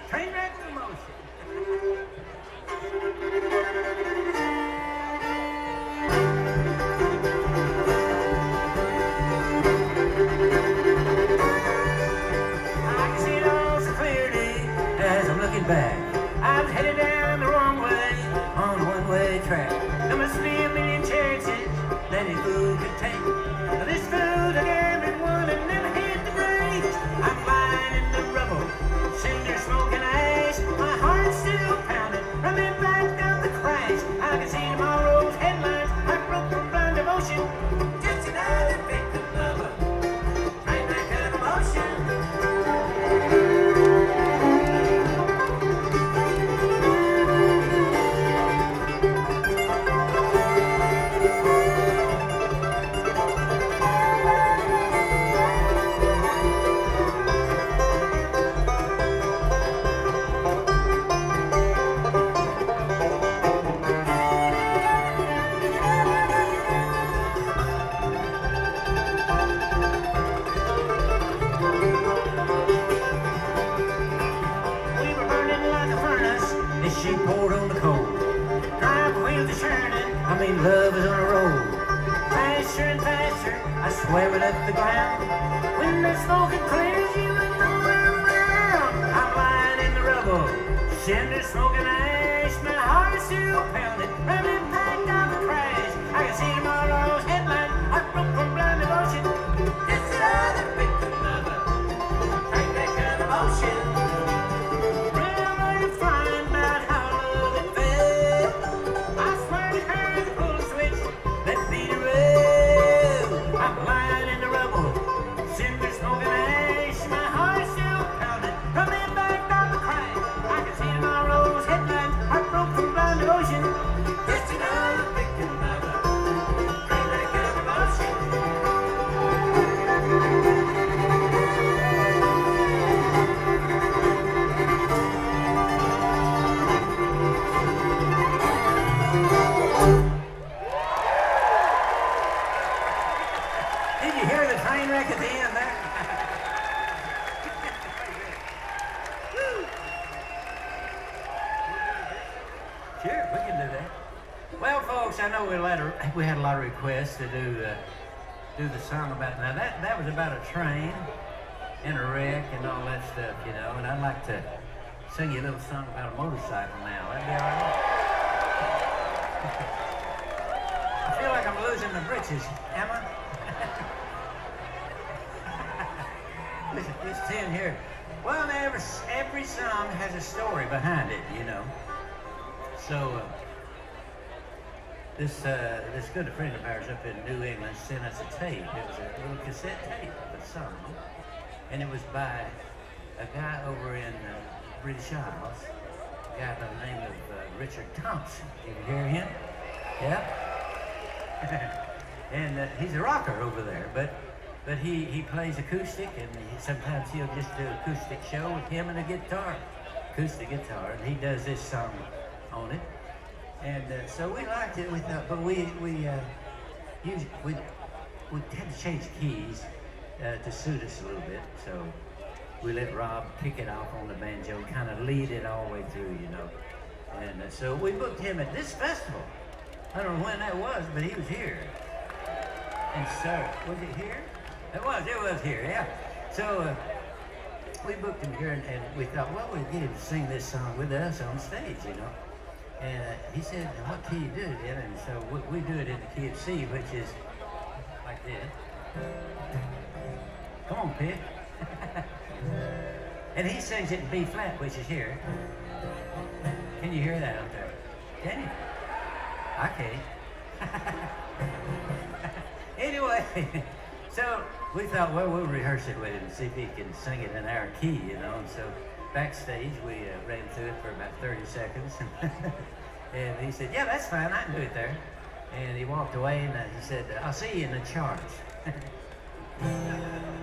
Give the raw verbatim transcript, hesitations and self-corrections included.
Train wreck in motion. I can see it all so clearly as I'm looking back. I was headed down the wrong way on a one-way track. There must be a million chances that any fool could take. Now this fool a gambling one and never hit the brakes. I'm lying in the rubble, cinder smoke and ash. My heart's still pounding from the impact of the crash. I can see tomorrow's headlines. I broke from blind devotion. Just another victim of a train wreck of emotion. We were burning like a furnace as she poured on the coal. Drive wheels are churning, I mean love is on a roll. Faster and faster, I swear it up the ground. When the smoke had cleared, you went round round. I'm lying in the rubble, cinder smoke and ash. My heart is still pounding from the impact of the crash. I can see tomorrow's headline. I broke from blind devotion. It's another victim of a train wreck of emotion. Really fine about how love it felt. I swear to her the pull switch that beat her up. I'm lying in the rubble, cinder smoke and ash. My heart is still pounding from the impact of the crash. I can see tomorrow's headlines. I broke from blind devotion. Just another victim of a train wreck of emotion. Did you hear the train wreck at the end there? Woo. Sure, we can do that. Well, folks, I know we had a, we had a lot of requests to do the do the song about. Now that that was about a train and a wreck and all that stuff, you know. And I'd like to sing you a little song about a motorcycle now. That'd be all right. I feel like I'm losing the britches, am I? Listen, this tune here. Well, every, every song has a story behind it, you know. So, uh, this uh, this good friend of ours up in New England sent us a tape. It was a little cassette tape of a song. And it was by a guy over in uh, British Isles, a guy by the name of uh, Richard Thompson. Did you hear him? Yeah? And uh, he's a rocker over there, but but he, he plays acoustic, and he, sometimes he'll just do an acoustic show with him and a guitar, acoustic guitar, and he does this song on it. And uh, so we liked it, we thought, but we we uh, used, we we had to change keys uh, to suit us a little bit. So we let Rob kick it off on the banjo, kind of lead it all the way through, you know. And uh, so we booked him at this festival. I don't know when that was, but he was here. And so, was it here? It was, it was here, yeah. So uh, we booked him here, and, and we thought, well, we'd get him to sing this song with us on stage, you know. And uh, he said, what key you do it in? And so we, we do it in the key of C, which is like this. Come on, Pip. And he sings it in B flat, which is here. Can you hear that out there? Can you? I can't. Anyway, so we thought, well, we'll rehearse it with him and see if he can sing it in our key, you know. And so backstage, we uh, ran through it for about thirty seconds. And he said, yeah, that's fine, I can do it there. And he walked away, and uh, he said, I'll see you in the charts.